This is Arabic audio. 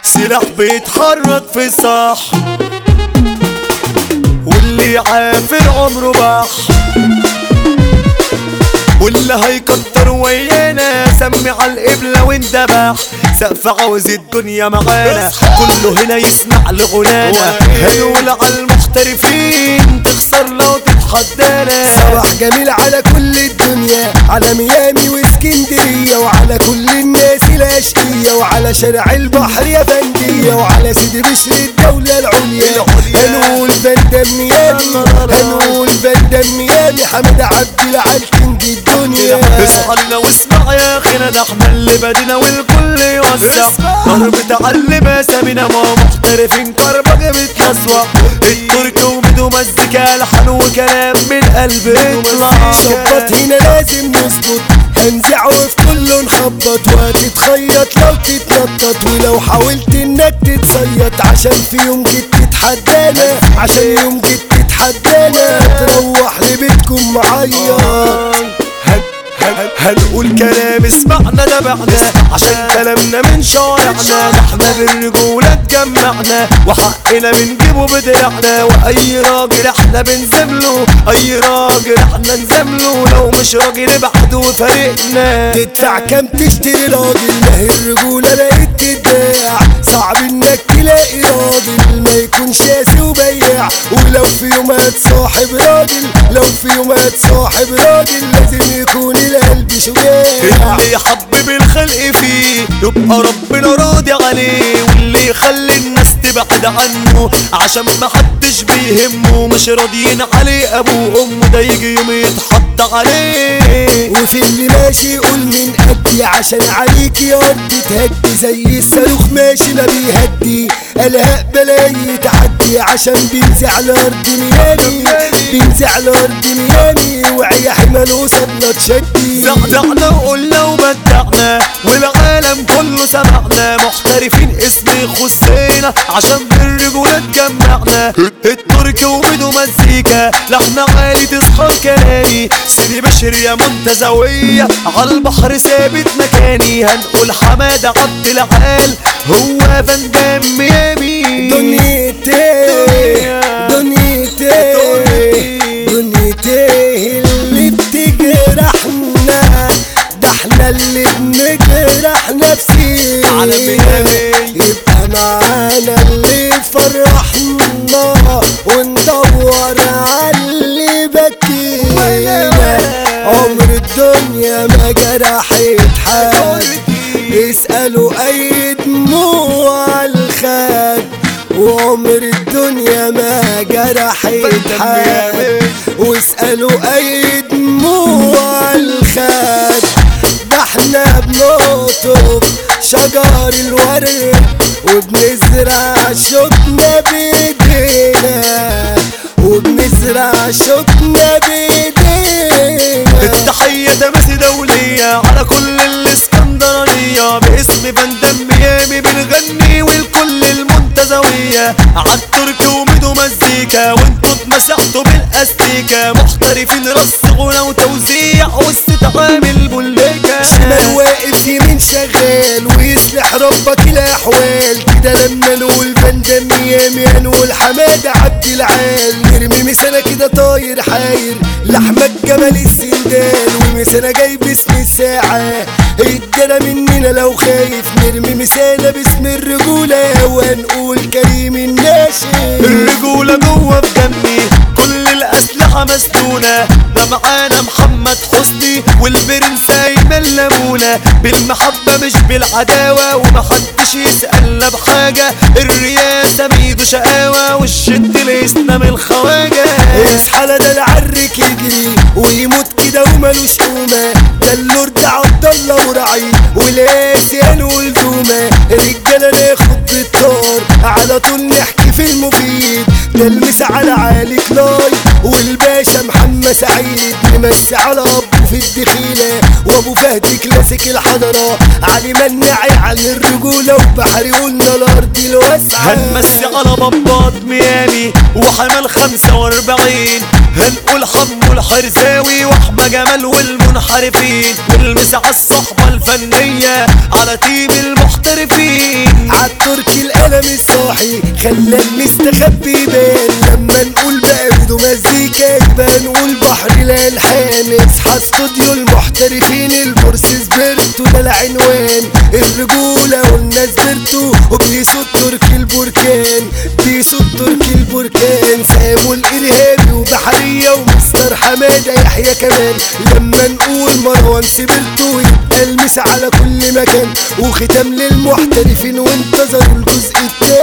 سلاح بيتحرك في الصح، واللي يعافر عمره بح، واللي هيكتر ويانا سمي على القبلة واندبح. سقف عاوز الدنيا معانا كله هنا يسمع لغنانا، هنقول على المحترفين تخسر لو تتحدانا. صباح جميل على كل الدنيا، على ميامي واسكندرية، وعلى كل الناس الاشقية، وعلى شارع البحر يا فندية، وعلى سيدي بشر الدولة العليا. هنقول بندم ميامي، هنقول بندم ميامي، حمد عبد العال كينج الدنيا. اصحى واسمع يا اخينا، ده احنا اللي بدينا والكل يوزع. ضرب تعلم اسامينا ما محترفين كربجة بتلسوع. الترك وبدو مزيكا لحن وكلام من قلب يطلع. شبط هنا لازم نظبط، هنزع وفي كله نخبط، وهتتخيط لو تتنطط، ولو حاولت انك تتصيط، عشان في يوم جيت تتحدانا، عشان يوم جيت تتحدانا، تروح لبيتكم معيط. هنقول كلام اسمعنا دبعنا، عشان كلامنا من شارعنا، احنا بالرجولة اتجمعنا، وحقنا بنجيبه بدرعنا. واي راجل احنا بنزمله، اي راجل احنا نزمله، لو مش راجل ابعده وفارقنا. تدفع كام تشتري راجل؟ ما هي الرجولة بقت تتباع، صعب انك تلاقي راجل ما يكونش قاسي وبياع. ولو في يوم هتصاحب راجل، لو في يوم هتصاحب راجل، لازم يكون القلب شجاع. اللي يحبب الخلق فيه يبقى ربنا راضي عليه، واللي يخلي الناس تبعد عنه عشان محدش بيهمه، مش راضيين عليه ابوه وامه، ده يجي يوم يتحط عليه. وفي اللي ماشي يقول من قدي، عشان عليك يا ارض تهدي، زي الصاروخ ماشي ما بيهدي، الهاء بلاقي تعدي، عشان بينزع الارض ميامي، بينزع الارض ميامي، وعي حمل وصلنا تشدي. زعزعنا وقلنا وبدعنا، والعالم كله سمعنا، محترفين اسم يخصنا، عشان بالرجولة اتجمعنا. الترك وبدو مزيكا لحنا عالي تصحى كلامي، سيدي بشر يا منتزوية على البحر ثابت مكاني. هنقول حمادة عبد العال هو فندم ميامي. دنيتي دنيتي دنيتي اللي بتجرحنا، ده احنا اللي بنجرح نفسينا، على ميامي يبقى معانا اللي فرحنا، وندور على اللي بكينا. عمر الدنيا ما جرحت حد، اسألوا اي دموع الخد، وعمر الدنيا ما جرحت حد، واسألوا اي دموع الخد. ده احنا بنقطف شجر الورد، وبنزرع شوكنا بايدينا، وبنزرع شوكنا بايدينا. التحية تماسي دولية على كل الاسكندرانية، باسم بندم ميامي بنغني والكل المنتزوية. عالترك وميدو مزيكا وانتو اتمسحتوا بالاستيكا، محترفين رص غنى وتوزيع واستعامل بوليكا. شمال واقف يمين شغال، ويصلح ربك الاحوال، كده لما نقول بندم ميامي هنقول حمادة عبد العال. نرمي مسنا كده طاير حاير لأحمد جمال السندال، ومسنا جاي باسم الساعة ادانا مننا لو خايف. نرمي مسانا باسم الرجولة وهنقول كريم الناشئ. الرجولة جوه في دمي، كل الأسلحة مسنونة، ده معانا محمد حسني والبرنس أيمن لمونة. بالمحبة مش بالعداوة، ومحدش يسألنا بحاجة، الرياسة ميدو شقاوة والشد ليسنا من الخواجة. اصحى ده العرك يجري ويموت كده ومالوش قومة، ده اللورد عبد الله ورعي والاسيان والزومة. رجالة ناخد بالطار على طول نحكي في المفيد، ده المس على عالي كلاي والباشا محمد سعيد. نمسي على ابو في الدخيلة وابو فهد كلاسيك الحضرة، علي مناعي على الرجولة وبحري قلنا الارض الواسعة. هنمسي على بابات ميامي وحمل 45، هنقول حمو الحرزاوي واحمى جمال والمنحرفين، والمس على الصحبة الفنية على تيم المحترفين. المحترفين. عالتركي القلم الصاحي خلى المستخبي يبان، لما نقول بقى بدو مزيكا يبقى نقول بحر الالحان. اصحى استوديو المحترفين البورس سبرتو ده العنوان، الرجولة والناس برتو وبيسو التركي البركان، بيسو التركي البركان. سامو الارهابي وبحرية ومستر حمادة يحيى كمان، لما نقول مروان سبرتو يبقى المسا على كل مكان. وختام للمحترفين وانتظروا الجزء التاني.